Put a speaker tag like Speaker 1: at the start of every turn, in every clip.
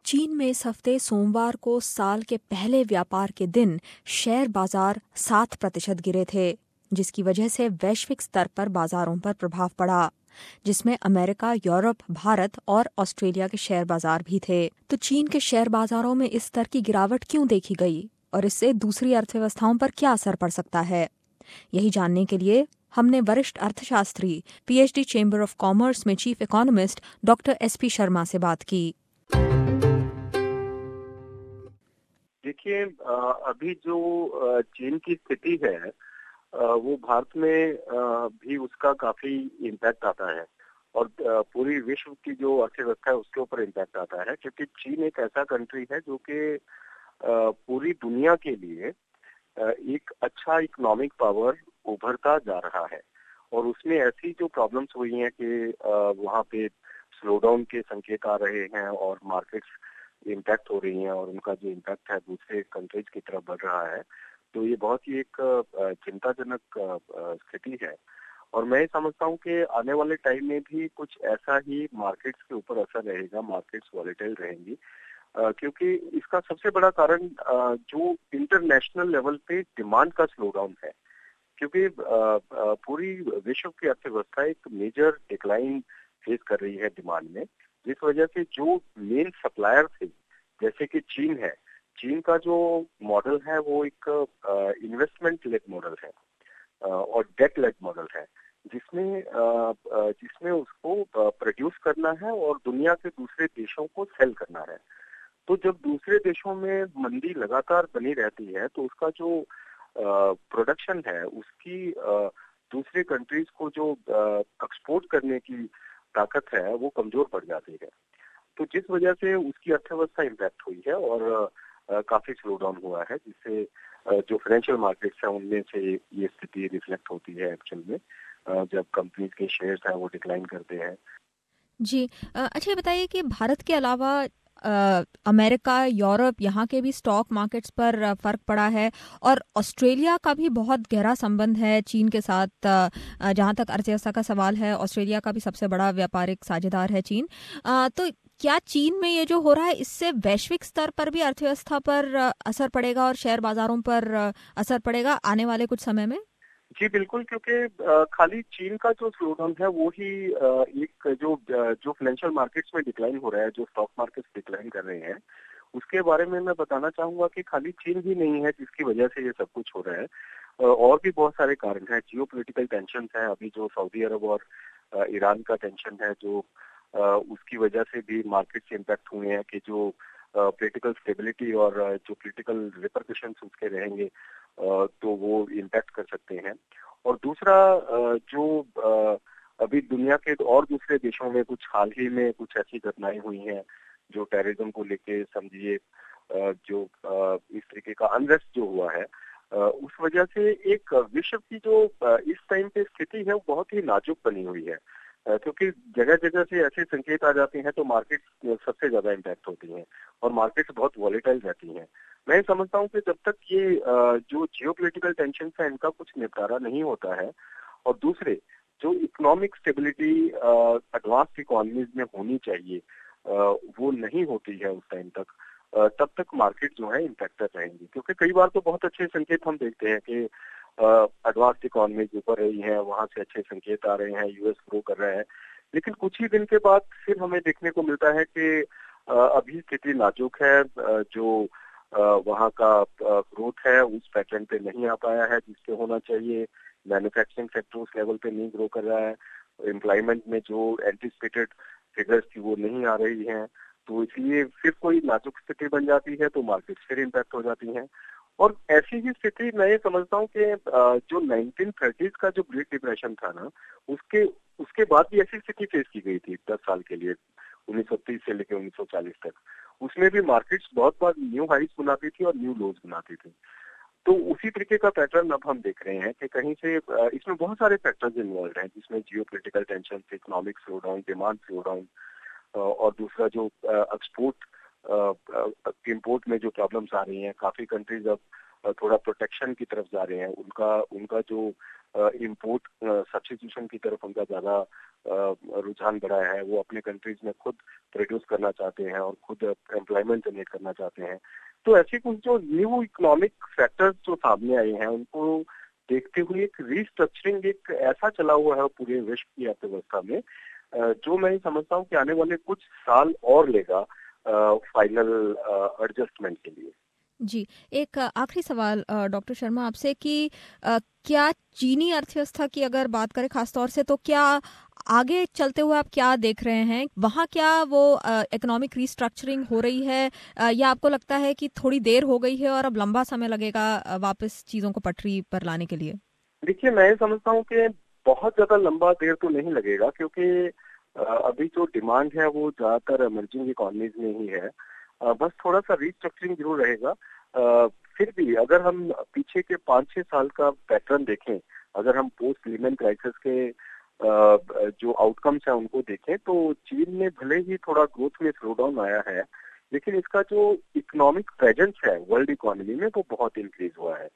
Speaker 1: चीन में इस हफ्ते सोमवार को साल के पहले व्यापार के दिन शेयर बाजार 7% गिरे थे, जिसकी वजह से वैश्विक स्तर पर बाजारों पर प्रभाव पड़ा, जिसमें अमेरिका, यूरोप, भारत और ऑस्ट्रेलिया के शेयर बाजार भी थे। तो चीन के शेयर बाजारों में इस स्तर की गिरावट क्यों देखी गई और इससे दूसरी अर्थव्यवस्थाओं पर क्या असर पड़ सकता है? यही जानने के लिए हमने वरिष्ठ अर्थशास्त्री, पीएचडी चेंबर ऑफ कॉमर्स में chief economist doctor SP Sharma से बात की।
Speaker 2: देखिए, अभी जो चीन की स्थिति है वो भारत में भी उसका काफी इम्पैक्ट आता है और पूरी विश्व की जो अर्थव्यवस्था है उसके ऊपर इम्पैक्ट आता है, क्योंकि चीन एक ऐसा कंट्री है जो कि पूरी दुनिया के लिए एक अच्छा इकोनॉमिक पावर उभरता जा रहा है। और उसमें ऐसी जो प्रॉब्लम्स हुई हैं कि वहाँ पे स्लो डाउन के संकेत आ रहे हैं और मार्केट्स इम्पैक्ट हो रही हैं और उनका जो इम्पैक्ट है दूसरे कंट्रीज की तरफ बढ़ रहा है, तो ये बहुत ही एक चिंताजनक स्थिति है। और मैं समझता हूँ कि आने वाले टाइम में भी कुछ ऐसा ही मार्केट्स के ऊपर असर रहेगा, मार्केट्स वॉलेटाइल रहेंगी, क्योंकि इसका सबसे बड़ा कारण जो इंटरनेशनल लेवल पे डिमांड का स्लो डाउन है, क्योंकि पूरी विश्व की अर्थव्यवस्था एक मेजर डिक्लाइन फेस कर रही है डिमांड में, जिस वजह से जो मेन सप्लायर थे जैसे कि चीन है, चीन का जो मॉडल है वो एक इन्वेस्टमेंट लेड मॉडल है और डेट लेड मॉडल है, जिसमें उसको प्रोड्यूस करना है और दुनिया के दूसरे देशों को सेल करना है। तो जब दूसरे देशों में मंदी लगातार बनी रहती है तो उसका जो प्रोडक्शन है उसकी दूसरे कंट्रीज को जो एक्सपोर्ट करने की ताकत है वो कमजोर पड़ जाती है। तो जिस वजह से उसकी अर्थव्यवस्था इम्पैक्ट हुई है और काफी स्लो डाउन हुआ है, जिससे जो फाइनेंशियल मार्केट्स हैं उनमें से ये स्थिति रिफ्लेक्ट होती है एक्चुअल में, जब कंपनीज के शेयर्स हैं वो डिक्लाइन करते हैं।
Speaker 1: जी, अच्छा बताइए कि भारत के अलावा अमेरिका, यूरोप, यहाँ के भी स्टॉक मार्केट्स पर फर्क पड़ा है और ऑस्ट्रेलिया का भी बहुत गहरा संबंध है चीन के साथ। जहाँ तक अर्थव्यवस्था का सवाल है, ऑस्ट्रेलिया का भी सबसे बड़ा व्यापारिक साझेदार है चीन। तो क्या चीन में ये जो हो रहा है इससे वैश्विक स्तर पर भी अर्थव्यवस्था पर असर पड़ेगा और शेयर बाजारों पर असर पड़ेगा आने वाले कुछ समय में?
Speaker 2: जी बिल्कुल, क्योंकि खाली चीन का जो स्लो डाउन है वो ही एक जो फाइनेंशियल मार्केट्स में डिक्लाइन हो रहा है, जो स्टॉक मार्केट्स डिक्लाइन कर रहे हैं, उसके बारे में मैं बताना चाहूंगा कि खाली चीन ही नहीं है जिसकी वजह से ये सब कुछ हो रहा है। और भी बहुत सारे कारण हैं। जियोपॉलिटिकल टेंशन है, अभी जो सऊदी अरब और ईरान का टेंशन है, जो उसकी वजह से भी मार्केट्स इम्पैक्ट हुए हैं कि जो पॉलिटिकल स्टेबिलिटी और जो पॉलिटिकल रिपरकशंस उसके रहेंगे तो वो इम्पैक्ट कर सकते हैं। और दूसरा जो अभी दुनिया के और दूसरे देशों में कुछ हाल ही में कुछ ऐसी घटनाएं हुई हैं जो टेररिज्म को लेके समझिए, जो इस तरीके का अनरेस्ट जो हुआ है, उस वजह से एक विश्व की जो इस टाइम पे स्थिति है वो बहुत ही नाजुक बनी हुई है, क्योंकि जगह जगह से ऐसे संकेत आ जाते हैं तो मार्केट सबसे ज्यादा इम्पैक्ट होती हैं और मार्केट्स बहुत वॉलेटाइल रहती हैं। मैं समझता हूँ कि जब तक ये जो जियोपॉलिटिकल टेंशन है इनका कुछ निपटारा नहीं होता है और दूसरे जो इकोनॉमिक स्टेबिलिटी एडवांस इकोनॉमीज में होनी चाहिए वो नहीं होती है उस टाइम तक, तब तक मार्केट जो है इम्पैक्टेड रहेंगी। क्योंकि कई बार तो बहुत अच्छे संकेत हम देखते हैं कि एडवांस इकोनॉमीज ऊपर रही हैं, वहां से अच्छे संकेत आ रहे हैं, यूएस ग्रो कर रहा है, लेकिन कुछ ही दिन के बाद फिर हमें देखने को मिलता है कि अभी स्थिति नाजुक है, जो वहाँ का ग्रोथ है उस पैटर्न पे नहीं आ पाया है जिससे होना चाहिए, मैन्युफैक्चरिंग सेक्टर उस लेवल पे नहीं ग्रो कर रहा है, एम्प्लॉयमेंट में जो एंटिसिपेटेड फिगर्स थी वो नहीं आ रही हैं, तो इसलिए फिर कोई नाजुक स्थिति बन जाती है तो मार्केट फिर इम्पैक्ट हो जाती हैं। और ऐसी ही स्थिति मैं ये समझता हूँ कि जो 1930s का जो ग्रेट डिप्रेशन था ना, उसके उसके बाद भी ऐसी स्थिति फेस की गई थी 10 साल के लिए, 1930 से लेकर 1940 तक। उसमें भी मार्केट्स बहुत बार न्यू हाइस बनाती थी और न्यू लोज बनाती थी। तो उसी तरीके का पैटर्न अब हम देख रहे हैं कि कहीं से इसमें बहुत सारे फैक्टर्स इन्वॉल्व हैं, जिसमें geopolitical tension, economic slow down, demand slow down, और दूसरा जो एक्सपोर्ट इंपोर्ट में जो प्रॉब्लम्स आ रही हैं, काफी कंट्रीज अब थोड़ा प्रोटेक्शन की तरफ जा रहे हैं, उनका जो इम्पोर्ट सब्स्टिट्यूशन की तरफ उनका ज्यादा रुझान बढ़ा है। वो अपने कंट्रीज में खुद प्रोड्यूस करना चाहते हैं और खुद एम्प्लॉयमेंट जनरेट करना चाहते हैं। तो ऐसे कुछ जो न्यू इकोनॉमिक फैक्टर्स जो सामने आए हैं उनको देखते हुए एक रीस्ट्रक्चरिंग एक ऐसा चला हुआ है पूरे विश्व की अर्थव्यवस्था में, जो मैं समझता हूँ कि आने वाले कुछ साल और लेगा फाइनल एडजस्टमेंट के लिए।
Speaker 1: जी, एक आखिरी सवाल डॉक्टर शर्मा आपसे कि क्या चीनी अर्थव्यवस्था की अगर बात करें खासतौर से, तो क्या आगे चलते हुए आप क्या देख रहे हैं? वहाँ क्या वो इकोनॉमिक रीस्ट्रक्चरिंग हो रही है, या आपको लगता है कि थोड़ी देर हो गई है और अब लंबा समय लगेगा वापस चीजों को पटरी पर लाने के लिए?
Speaker 2: देखिए, मैं समझता हूँ कि बहुत ज्यादा लंबा देर तो नहीं लगेगा, क्योंकि अभी जो डिमांड है वो ज्यादातर इमर्जिंग इकोनॉमीज में ही है। बस थोड़ा सा रीस्ट्रक्चरिंग जरूर रहेगा। फिर भी अगर हम पीछे के 5-6 साल का पैटर्न देखें, अगर हम पोस्ट लीमन क्राइसिस के जो आउटकम्स हैं उनको देखें, तो चीन में भले ही थोड़ा ग्रोथ में स्लो डाउन आया है, लेकिन इसका जो इकोनॉमिक प्रेजेंस है वर्ल्ड इकोनॉमी में वो बहुत इंक्रीज हुआ है।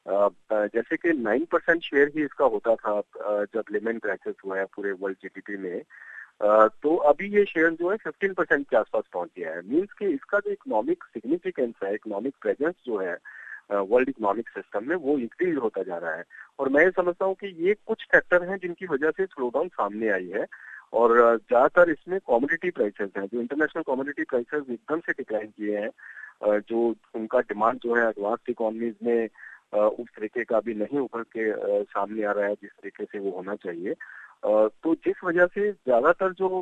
Speaker 2: जैसे कि 9% शेयर ही इसका होता था जब लेमन क्राइसिस हुआ है पूरे वर्ल्ड जीडीपी में, तो अभी ये शेयर जो है 15% के आसपास पहुंच गया है। मींस कि इसका जो इकोनॉमिक सिग्निफिकेंस है, इकोनॉमिक प्रेजेंस जो है वर्ल्ड इकोनॉमिक सिस्टम में, वो इंक्रीज होता जा रहा है। और मैं ये समझता हूँ कि ये कुछ फैक्टर हैं जिनकी वजह से स्लो डाउन सामने आई है। और ज्यादातर इसमें कमोडिटी प्राइसेस हैं, जो इंटरनेशनल कमोडिटी प्राइसेस एकदम से डिक्लाइन किए हैं, जो उनका डिमांड जो है एडवांस्ड इकोनॉमीज में उस तरीके का भी नहीं उभर के सामने आ रहा है जिस तरीके से वो होना चाहिए। तो जिस वजह से ज्यादातर जो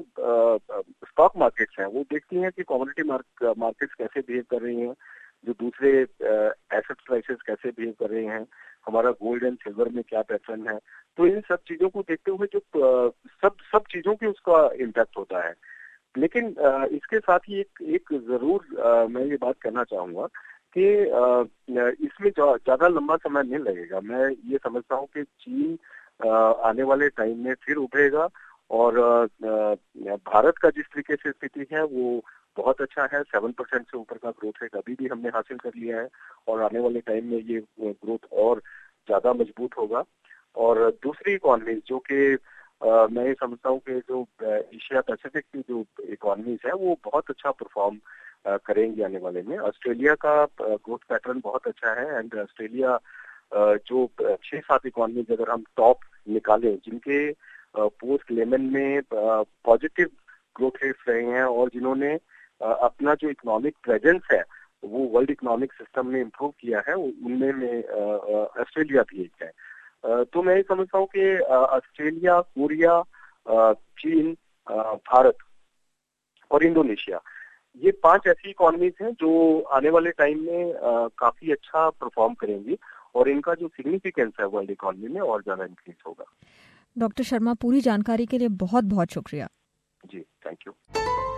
Speaker 2: स्टॉक मार्केट्स हैं वो देखती हैं कि कमोडिटी मार्केट्स कैसे बिहेव कर रही हैं, जो दूसरे एसेट प्राइसेस कैसे बिहेव कर रहे हैं, हमारा गोल्ड एंड सिल्वर में क्या पैटर्न है। तो इन सब चीजों को देखते हुए जो सब चीजों की उसका इम्पैक्ट होता है। लेकिन इसके साथ ही एक जरूर मैं ये बात कहना चाहूंगा कि इसमें ज्यादा लंबा समय नहीं लगेगा। मैं ये समझता हूँ कि चीन आने वाले टाइम में फिर उभरेगा, और भारत का जिस तरीके से स्थिति है वो बहुत अच्छा है। 7% से ऊपर का ग्रोथ रेट अभी भी हमने हासिल कर लिया है, और आने वाले टाइम में ये ग्रोथ और ज्यादा मजबूत होगा। और दूसरी इकोनॉमी जो कि मैं ये समझता हूँ कि जो एशिया पैसिफिक की जो इकोनॉमीज है वो बहुत अच्छा परफॉर्म करेंगे आने वाले में। ऑस्ट्रेलिया का ग्रोथ पैटर्न बहुत अच्छा है, एंड ऑस्ट्रेलिया जो 6-7 इकोनॉमीज अगर हम टॉप निकालें जिनके पोस्ट लेमन में पॉजिटिव ग्रोथ रेट्स रहे हैं, और जिन्होंने अपना जो इकोनॉमिक प्रेजेंस है वो वर्ल्ड इकोनॉमिक सिस्टम में इम्प्रूव किया है, उनमें में ऑस्ट्रेलिया भी एक है। तो मैं ये समझता हूँ कि ऑस्ट्रेलिया, कोरिया, चीन, भारत और इंडोनेशिया, ये 5 ऐसी इकोनॉमीज हैं जो आने वाले टाइम में काफी अच्छा परफॉर्म करेंगी, और इनका जो सिग्निफिकेंस है वर्ल्ड इकोनॉमी में और ज्यादा इंक्रीज होगा।
Speaker 1: डॉक्टर शर्मा, पूरी जानकारी के लिए बहुत बहुत शुक्रिया।
Speaker 2: जी, थैंक यू।